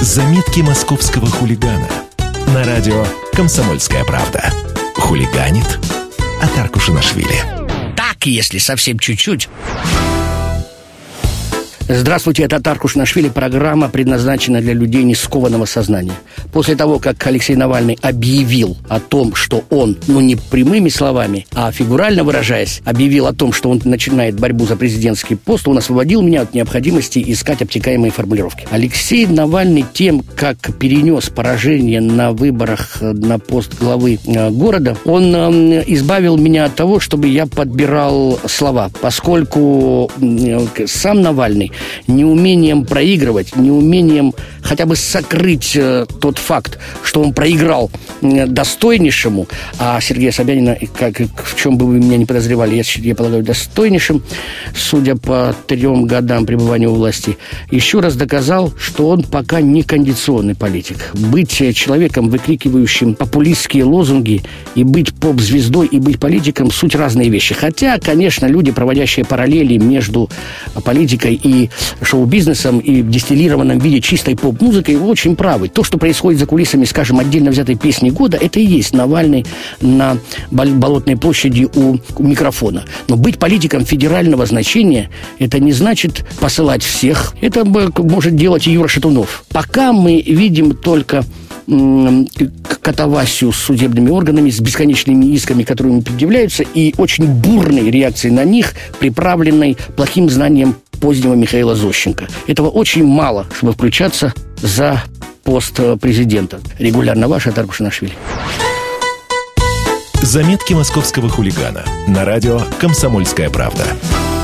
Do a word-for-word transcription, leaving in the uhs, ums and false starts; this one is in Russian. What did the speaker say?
Заметки московского хулигана. На радио «Комсомольская правда». Хулиганит Атар Кушанашвили. Так, если совсем чуть-чуть. Здравствуйте, это Атар Кушанашвили. Программа предназначена для людей не скованного сознания. После того, как Алексей Навальный объявил о том, что он, ну не прямыми словами, а фигурально выражаясь, объявил о том, что он начинает борьбу за президентский пост, он освободил меня от необходимости искать обтекаемые формулировки. Алексей Навальный тем, как перенес поражение на выборах на пост главы э, города, он э, избавил меня от того, чтобы я подбирал слова, поскольку э, сам Навальный неумением проигрывать, неумением хотя бы сокрыть э, тот факт, что он проиграл э, достойнейшему, а Сергея Собянина, как, в чем бы вы меня не подозревали, я, я полагаю, достойнейшим, судя по трем годам пребывания у власти, еще раз доказал, что он пока не кондиционный политик. Быть человеком, выкрикивающим популистские лозунги, и быть поп-звездой, и быть политиком — суть разные вещи. Хотя, конечно, люди, проводящие параллели между политикой и шоу-бизнесом, и в дистиллированном виде чистой поп-музыкой, очень правы. То, что происходит за кулисами, скажем, отдельно взятой песни года, это и есть Навальный на Болотной площади у микрофона. Но быть политиком федерального значения, это не значит посылать всех. Это может делать и Юра Шатунов. Пока мы видим только катавасию с судебными органами, с бесконечными исками, которые им предъявляются, и очень бурной реакцией на них, приправленной плохим знанием позднего Михаила Зощенко. Этого очень мало, чтобы включаться за пост президента. Регулярно ваш Атар Кушанашвили. Заметки московского хулигана. На радио «Комсомольская правда».